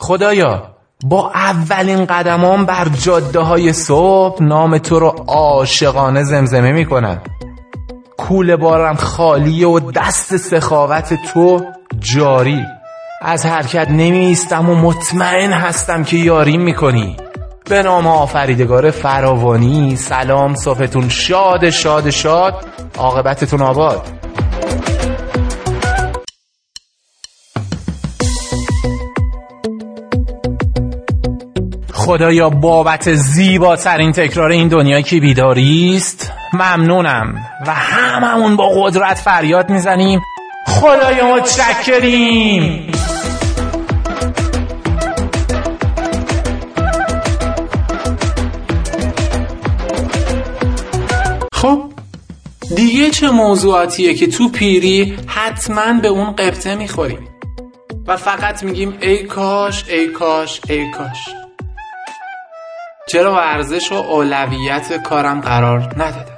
خدایا با اولین قدمام بر جاده های صبح نام تو رو عاشقانه زمزمه می کنم. کوله بارم خالیه و دست سخاوت تو جاری. از حرکت نمی ایستم و مطمئن هستم که یاریم می کنی. به نام آفریدگار فراوانی سلام، صبحتون شاد شاد شاد، عاقبتتون آباد. خدایا بابت زیباترین تکرار این دنیا که بیداری است ممنونم و هممون با قدرت فریاد میزنیم خدایا متشکریم. خب دیگه چه موضوعاتیه که تو پیری حتما به اون قبطه میخوریم و فقط میگیم ای کاش ای کاش ای کاش. چرا ورزش و اولویت کارم قرار ندادم؟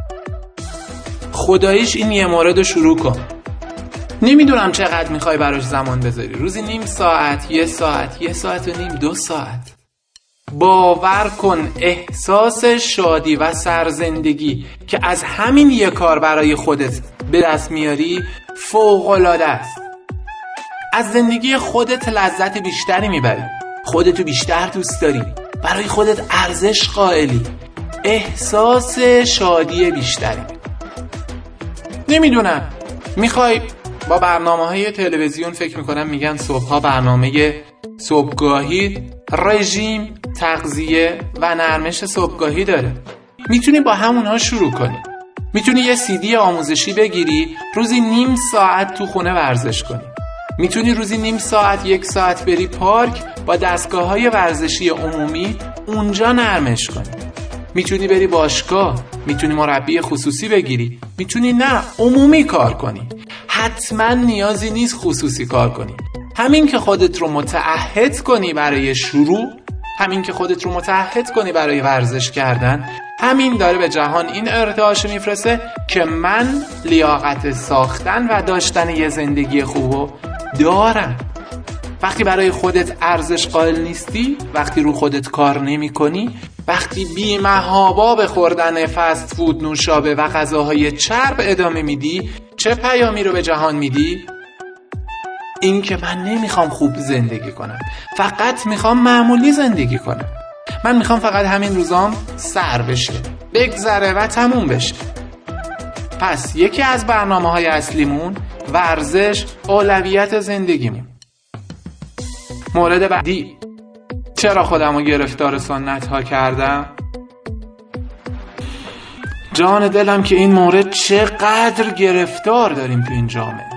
خداییش این یه مورد رو شروع کن. نمیدونم چقدر میخوای براش زمان بذاری، روزی نیم ساعت، یه ساعت و نیم، 2 ساعت. باور کن احساس شادی و سرزندگی که از همین یه کار برای خودت به دست میاری فوق‌العاده است. از زندگی خودت لذت بیشتری میبری، خودتو بیشتر دوست داری، برای خودت ارزش قائلی، احساس شادی بیشتری. نمیدونم میخوای با برنامه‌های تلویزیون، فکر میکنم میگن صبحها برنامه صبحگاهی، رژیم، تغذیه و نرمش صبحگاهی داره. میتونی با همونها شروع کنی. میتونی یه CD آموزشی بگیری، روزی نیم ساعت تو خونه ورزش کنی. میتونی روزی نیم ساعت، 1 ساعت بری پارک با دستگاه‌های ورزشی عمومی اونجا نرمش کنی. میتونی بری باشگاه، میتونی مربی خصوصی بگیری، میتونی نه عمومی کار کنی. حتما نیازی نیست خصوصی کار کنی. همین که خودت رو متعهد کنی برای شروع، همین که خودت رو متعهد کنی برای ورزش کردن، همین داره به جهان این ارتعاش میفرسته که من لیاقت ساختن و داشتن یه زندگی خوبو دارم. وقتی برای خودت ارزش قائل نیستی، وقتی رو خودت کار نمی کنی، وقتی بی محابا به خوردن فست فود، نوشابه و غذاهای چرب ادامه میدی، چه پیامی رو به جهان میدی؟ این که من نمیخوام خوب زندگی کنم، فقط میخوام معمولی زندگی کنم. من میخوام فقط همین روزام سر بشه، بگذره و تموم بشه. پس یکی از برنامه‌های اصلیمون ورزش، اولویت زندگیمون. مورد بعدی، چرا خودمو گرفتار سنت ها کردم؟ جان دلم که این مورد چقدر گرفتار داریم تو این جامعه.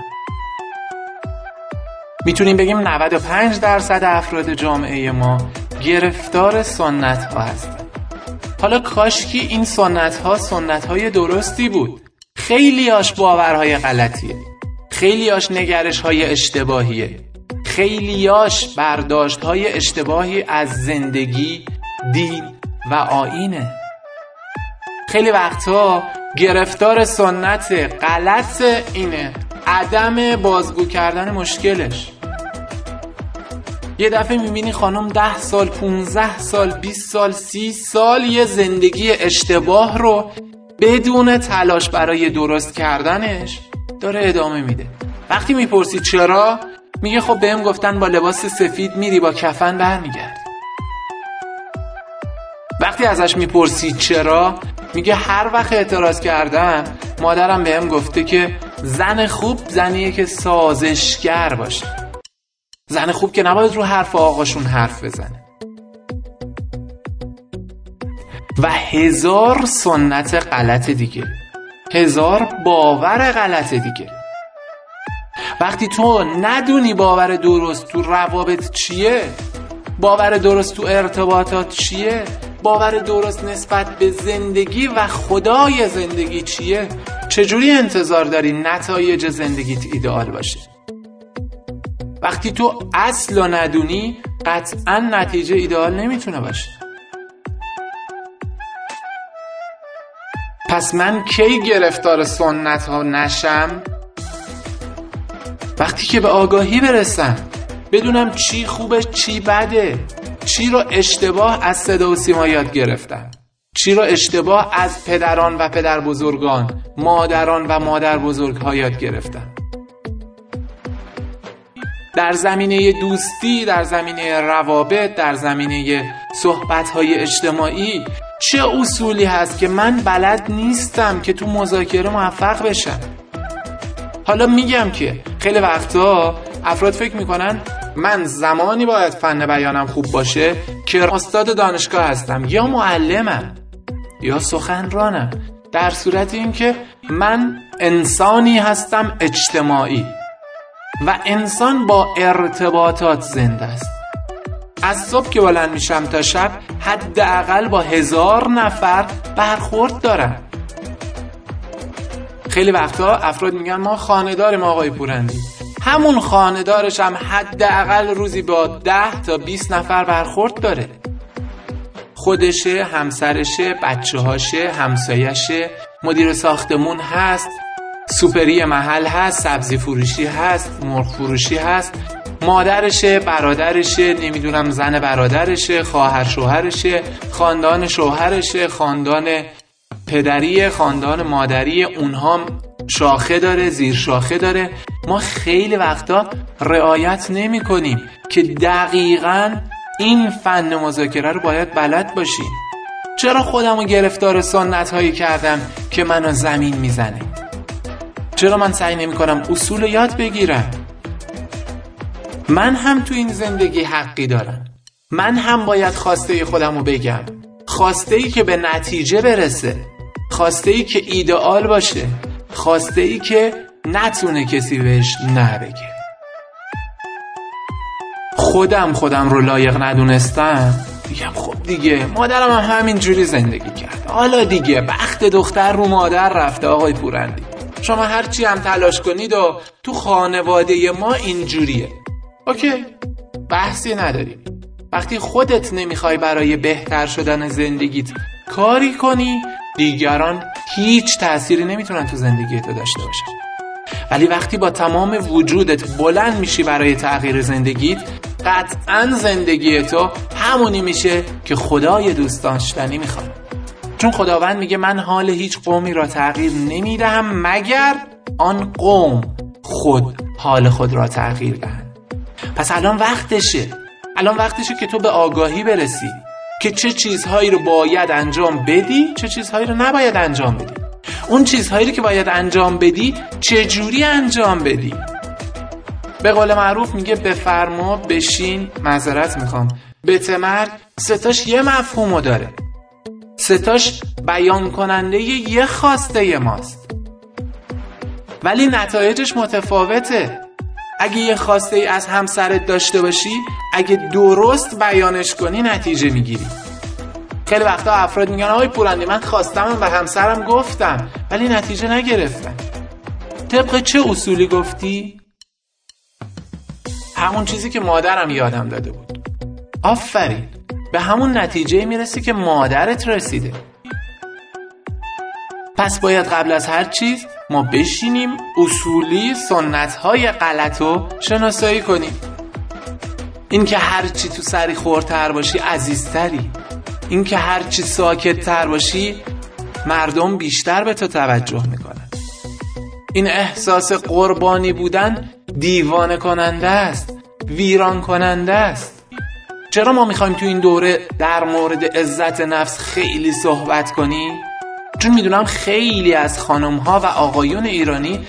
میتونیم بگیم 95% افراد جامعه ما گرفتار سنت ها هستن. حالا کاشکی این سنت ها سنت های درستی بود. خیلیاش باورهای غلطیه، خیلیاش نگرش های اشتباهیه، خیلیاش برداشت های اشتباهی از زندگی، دین و آیینه. خیلی وقتا گرفتار سنت غلط اینه عدم بازگو کردن مشکلش. یه دفعه میبینی خانم 10 سال، 15 سال، 20 سال، 30 سال یه زندگی اشتباه رو بدون تلاش برای درست کردنش داره ادامه میده. وقتی میپرسی چرا، میگه خب بهم گفتن با لباس سفید میری، با کفن برمیگردی. وقتی ازش میپرسی چرا، میگه هر وقت اعتراض کردم مادرم بهم گفته که زن خوب زنیه که سازشگر باشه، زن خوب که نباید رو حرف آقاشون حرف بزنه. و 1000 سنت غلط دیگه، 1000 باور غلط دیگه. وقتی تو ندونی باور درست تو روابط چیه، باور درست تو ارتباطات چیه، باور درست نسبت به زندگی و خدای زندگی چیه، چجوری انتظار داری نتایج زندگیت ایدئال باشه؟ وقتی تو اصل رو ندونی قطعا نتیجه ایدئال نمیتونه باشه. پس من کی گرفتار سنت ها نشم؟ وقتی که به آگاهی برسم، بدونم چی خوبه چی بده، چی رو اشتباه از صدا و سیما یاد گرفتم، چی رو اشتباه از پدران و پدر بزرگان، مادران و مادر بزرگ ها یاد گرفتم. در زمینه دوستی، در زمینه روابط، در زمینه صحبت‌های اجتماعی چه اصولی هست که من بلد نیستم که تو مذاکره موفق بشم. حالا میگم که خیلی وقتا افراد فکر میکنن من زمانی باید فن بیانم خوب باشه که استاد دانشگاه هستم یا معلمم یا سخنرانم، در صورت این که من انسانی هستم اجتماعی و انسان با ارتباطات زنده است. از صبح که بلند میشم تا شب حداقل با 1000 نفر برخورد دارم. خیلی وقتا افراد میگن ما خانه داریم آقای پورندی، همون خانه دارش هم حداقل روزی با 10 تا 20 نفر برخورد داره. خودشه، همسرشه، بچه‌هاشه، همسایشه، مدیر ساختمون هست، سوپری محل هست، سبزی فروشی هست، مرغ فروشی هست، مادرشه، برادرشه، نمیدونم زن برادرشه، خواهر شوهرشه، خاندان شوهرشه، خاندان پدری، خاندان مادری، اونها شاخه داره، زیر شاخه داره. ما خیلی وقتا رعایت نمی کنیم که دقیقاً این فن مذاکره رو باید بلد باشیم. چرا خودمو گرفتار سنت هایی کردم که منو زمین میزنه؟ چرا من سعی نمی کنم اصول یاد بگیرم؟ من هم تو این زندگی حقی دارم، من هم باید خواسته خودمو بگم، خواسته ای که به نتیجه برسه، خواسته ای که ایدئال باشه، خواسته ای که نتونه کسی بهش نبگه. خودم رو لایق ندونستم، میگم خب دیگه مادرم هم همین جوری زندگی کرد، حالا دیگه بخت دختر رو مادر رفته آقای پورندی، شما هرچی هم تلاش کنید و تو خانواده ما اینجوریه. اوکی، بحثی نداریم. وقتی خودت نمیخوای برای بهتر شدن زندگیت کاری کنی، دیگران هیچ تأثیری نمیتونن تو زندگی تو داشته باشن. ولی وقتی با تمام وجودت بلند میشی برای تغییر زندگیت، قطعاً زندگی تو همونی میشه که خدای دوست داشتنی میخواد. چون خداوند میگه من حال هیچ قومی را تغییر نمیدهم مگر آن قوم خود حال خود را تغییر دهند. پس الان وقتشه که تو به آگاهی برسی که چه چیزهایی رو باید انجام بدی، چه چیزهایی رو نباید انجام بدی. اون چیزهایی رو که باید انجام بدی چجوری انجام بدی. به قول معروف میگه بفرما، بشین، معذرت میخوام، بتمر، ستاش یه مفهومو داره، ستاش بیان کننده یه خواسته ماست ولی نتایجش متفاوته. اگه یه خواسته ای از همسرت داشته باشی، اگه درست بیانش کنی نتیجه میگیری. خیلی وقتا افراد میگن آقای پورندی من خواستم و همسرم گفتم ولی نتیجه نگرفتم. طبق چه اصولی گفتی؟ همون چیزی که مادرم یادم داده بود. آفرین، به همون نتیجه میرسی که مادرت رسیده. پس باید قبل از هر چیز ما بشینیم اصولی سنت‌های غلطو شناسایی کنیم. این که هر چی تو سری خورتر باشی عزیزتری، این که هر چی ساکت تر باشی مردم بیشتر به تو توجه میکنن. این احساس قربانی بودن دیوانه کننده است، ویران کننده است. چرا ما میخوایم تو این دوره در مورد عزت نفس خیلی صحبت کنیم؟ چون میدونم خیلی از خانم‌ها و آقایون ایرانی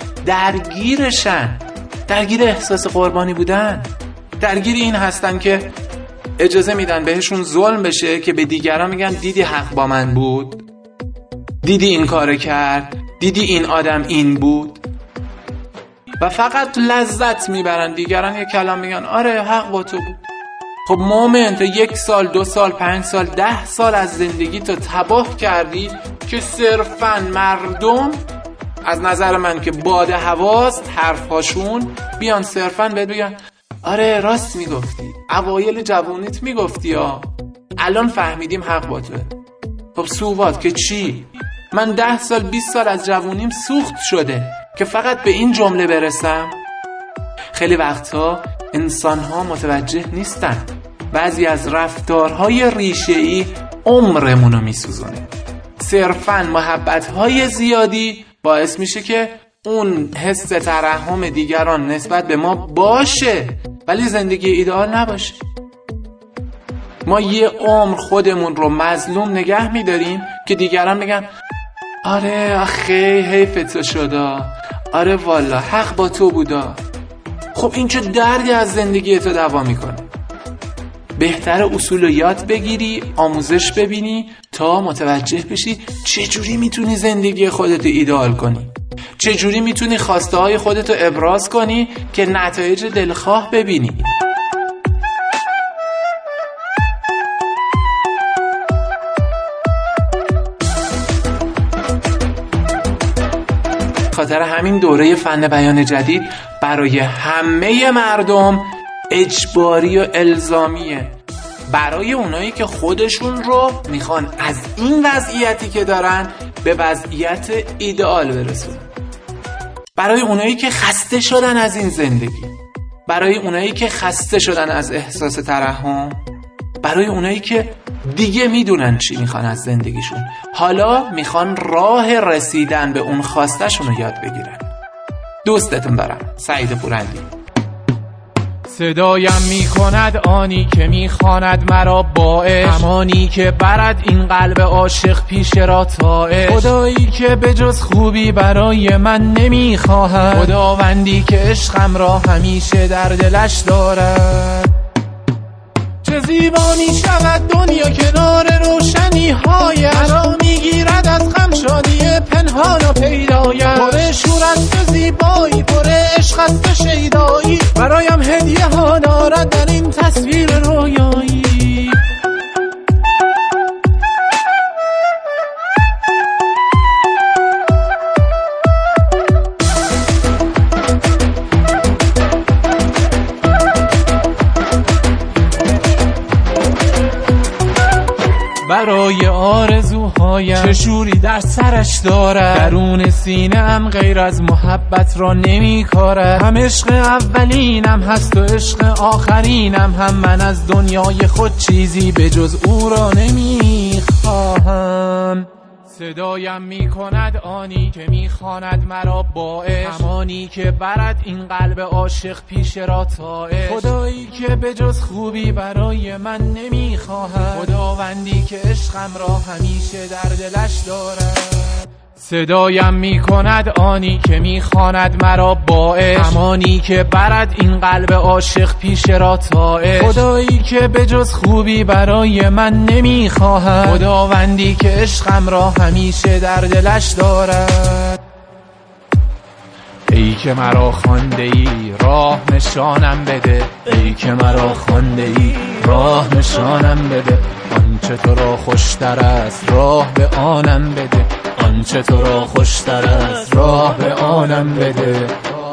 درگیر احساس قربانی بودن، درگیر این هستن که اجازه میدن بهشون ظلم بشه که به دیگران میگن دیدی حق با من بود، دیدی این کار کرد، دیدی این آدم این بود، و فقط لذت میبرن. دیگران یک کلام میگن آره حق با تو بود. خب مومن تو 1 سال 2 سال 5 سال 10 سال از زندگی تو تباه کردی که صرفاً مردم از نظر من که باد هواست حرفاشون بیان صرفاً بهت بگن آره راست میگفتی، اوایل جوونیت میگفتی ها، الان فهمیدیم حق با توه. خب سووات که چی؟ من 10 سال 20 سال از جوونیم سوخت شده که فقط به این جمله برسم. خیلی وقتها انسان‌ها متوجه نیستن بعضی از رفتارهای ریشه‌ای عمرمونو میسوزونه. صرفاً محبت‌های زیادی باعث میشه که اون حس ترحم دیگران نسبت به ما باشه ولی زندگی ایدئال نباشه. ما یه عمر خودمون رو مظلوم نگه میداریم که دیگران میگن آره آخه حیف تو شدا، آره والا حق با تو بودا. خب این چه دردی از زندگی تو دوا میکنه؟ بهتر اصول رو یاد بگیری، آموزش ببینی تا متوجه بشی چجوری میتونی زندگی خودت ایدئال کنی، چجوری میتونی خواسته های خودت رو ابراز کنی که نتایج دلخواه ببینی. خاطر همین دوره فن بیان جدید برای همه مردم اجباری و الزامیه، برای اونایی که خودشون رو میخوان از این وضعیتی که دارن به وضعیت ایدئال برسونن، برای اونایی که خسته شدن از این زندگی، برای اونایی که خسته شدن از احساس ترحم، برای اونایی که دیگه میدونن چی میخوان از زندگیشون، حالا میخوان راه رسیدن به اون خواستشون رو یاد بگیرن. دوستتون دارم، سعید پورندی. صدایم میکند آنی که میخواند مرا با عشق، همانی که برد این قلب عاشق پیش را تا عشق، خدایی که به جز خوبی برای من نمیخواهد، خداوندی که عشقم را همیشه در دلش دارد. چه زیبا میشود دنیا کنار روشنی هایش، مرا میگیرد از غم شادی پنهان و پیدایش، پر شور است زیبایی، پر عشق است شیدایی، برایم هدیه ها دارد در این تصویر رویایی. برای آرزوهایم چه شوری در سرش دارد، درون سینه‌ام غیر از محبت را نمی کارد. هم عشق اولینم هست و عشق آخرینم، هم من از دنیای خود چیزی به جز او را نمی خواهم. صدایم میکند آنی که میخواند مرا با عشق، همانی که برد این قلب عاشق پیش را تا عشق، خدایی که به جز خوبی برای من نمیخواهد، خداوندی که عشقم را همیشه در دلش دارد. صدایم میکند آنی که میخواند مرا با عشق، همانی که برد این قلب عاشق پیش را تا عشق، خدایی که به جز خوبی برای من نمیخواهد، خداوندی که عشقم را همیشه در دلش دارد. ای که مرا خوانده ای راه نشانم بده، ای که مرا خوانده ای راه نشانم بده، آنچه تو را خوشتر است راه به آنم بده، آنچه تو را خوشتر است راه به آنم بده.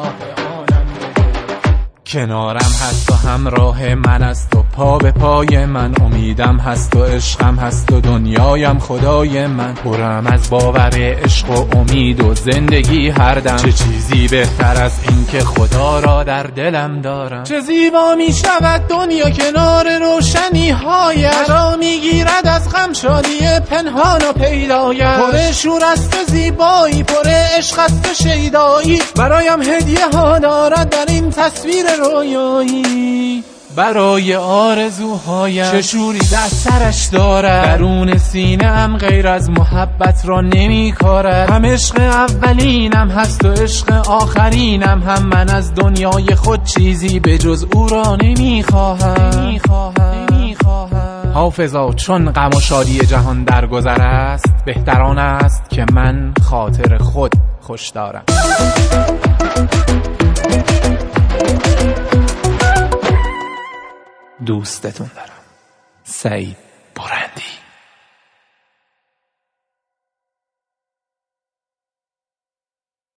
کنارم هست و همراه من است و پا به پای من، امیدم هست و عشقم هست و دنیایم خدای من، پرم از باور عشق و امید و زندگی هر دم، چه چیزی بهتر از این که خدا را در دلم دارم. چه زیبا می شود دنیا کنار روشنی هایش، مرا میگیرد از غم شادی پنهان و پیدایش، پر شور است زیبایی، پر عشق است شیدایی، برایم هدیه ها دارد در این تصویر رویایی. برای آرزوهایم چه شوری در سرش دارد، درون سینه‌ام غیر از محبت را نمی کارد. هم عشق اولینم هست و عشق آخرینم، هم من از دنیای خود چیزی به جز او را نمی خواهم. حافظا چون غم و شادی جهان در گذر است، بهتران است که من خاطر خود خوش دارم. دوستتون دارم، سعید.